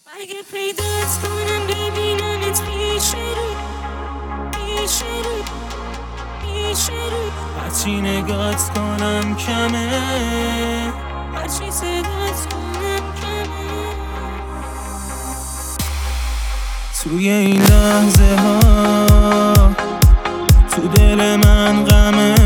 اگه پیدات کنم ببینمت پیش رو هرچی نگات کنم کمه، هرچی صدات کنم کمه. توی این لحظه ها تو دل من غمه،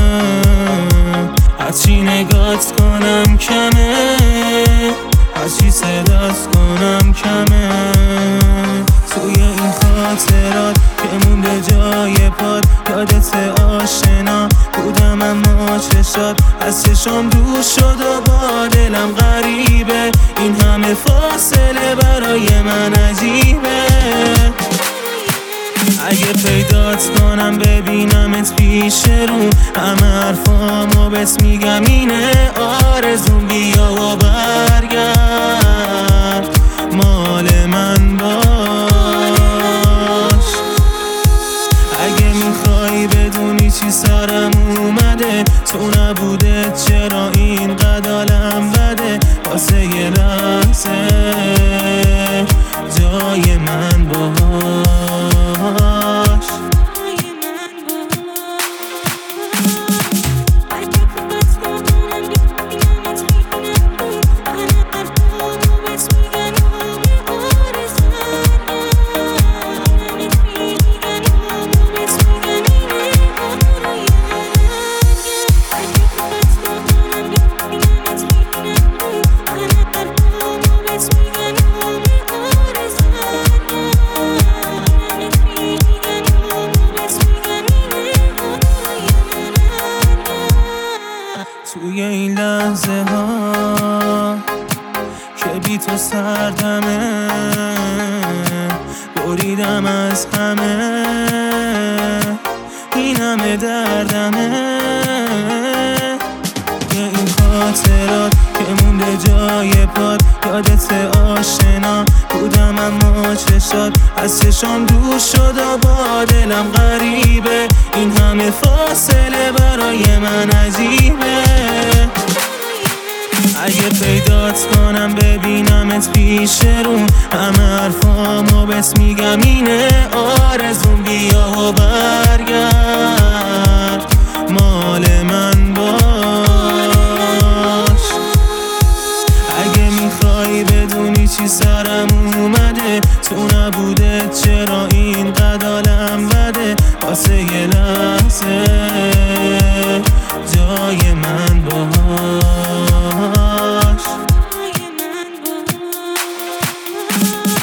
هرچی نگات کنم کمه، هرچی صدات کنم کمه. توی این خاطرات که مونده جای پاد، یادت آشنا بودم اما چشات از چشام دور شد و با دلم غریبه. این همه فاصله برای من عجیبه. اگه پیدات کنم ببینمت پیش رو، همه حرفامو بهت میگم اینه آرزون، بیا و برگرد مال من باش. اگه میخوای بدونی چی سرم اومده، تو نبوده چرا اینقدر حالم بده، واسه یه لحظه جای من باش. توی این لحظه ها که بی تو سردمه، بریدم از همه، این همه دردمه. یه این خاطرات که مونده جای پاد، یادت آشنا بودم اما چشات از چشام دور شد و با دلم غریبه. این همه فاصله برای من عجیبه. اگه پیدات کنم ببینمت پیش رو، همه حرفامو بهت میگم اینه آرزون، بیا و برگرد مال من باش. اگه میخوای بدونی چی سرم اومده، تو نبوده چرا اینقدر حالم بده، واسه یه لحظه جای من باش.